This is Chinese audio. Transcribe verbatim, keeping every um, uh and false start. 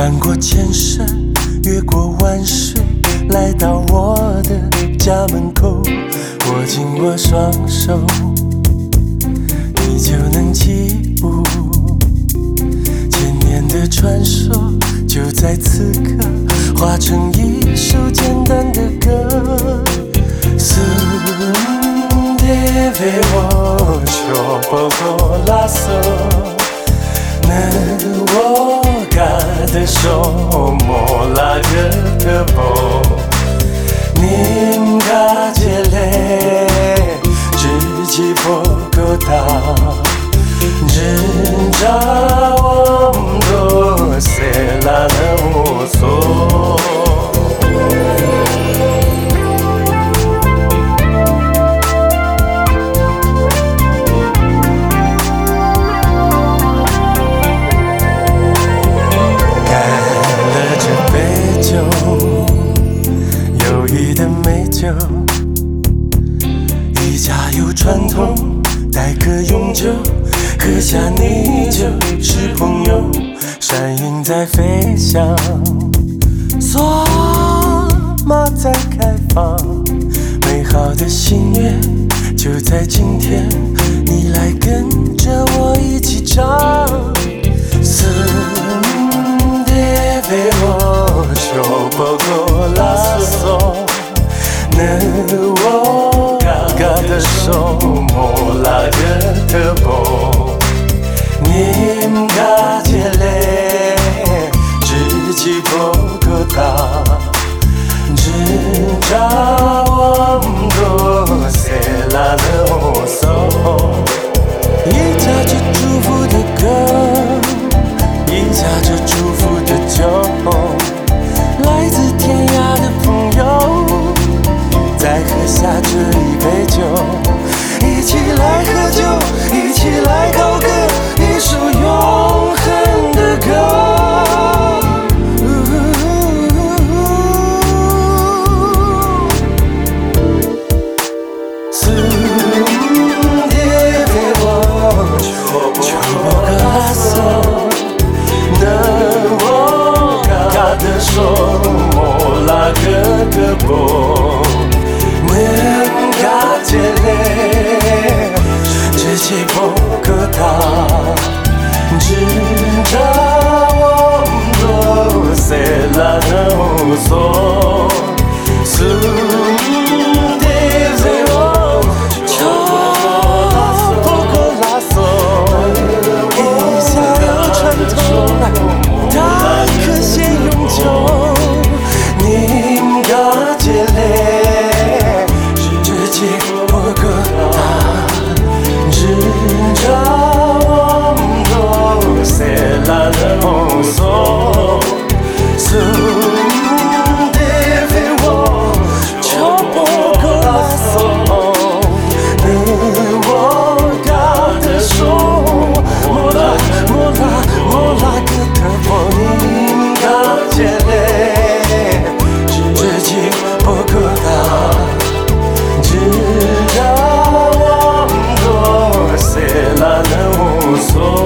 翻过千山，越过万水，来到我的家门口。握紧我双手，你就能起舞。千年的传说，就在此刻化成一首简单的歌。Soon deve ocho poco lasso Ne voga de somo la gătăbo Ninga gele Zhiji poco ta Zhinja omdo se la ne oso友谊的美酒，一家有传统，待客永久。喝下你就是朋友，闪影在飞翔，索马在开放，美好的心愿就在今天，你来跟着我一起唱。Deveocho poco lasso Ne voga de somo la gătăbo Ninga gele Zhiji poco ta Zhinja omdo se la ne oso 一家着祝福的歌一家着祝福的酒，来自天涯的朋友，再喝下这一杯酒，一起来喝酒，一起来高歌，一首永恒的歌。Somo la gătăbo Mânca gele Zhiji poco ta Zhinja omdo se la ne oso Soon deveocho poco lasso 一家有传统，待客先永久。Ninga gele Zhiji poco ta Zhinja omdo se la ne oso Soon deveocho poco lasso Ne voga de somo la mo la gătăbo Ninga gele Zhiji poco ta Zhinja omdo se la ne oso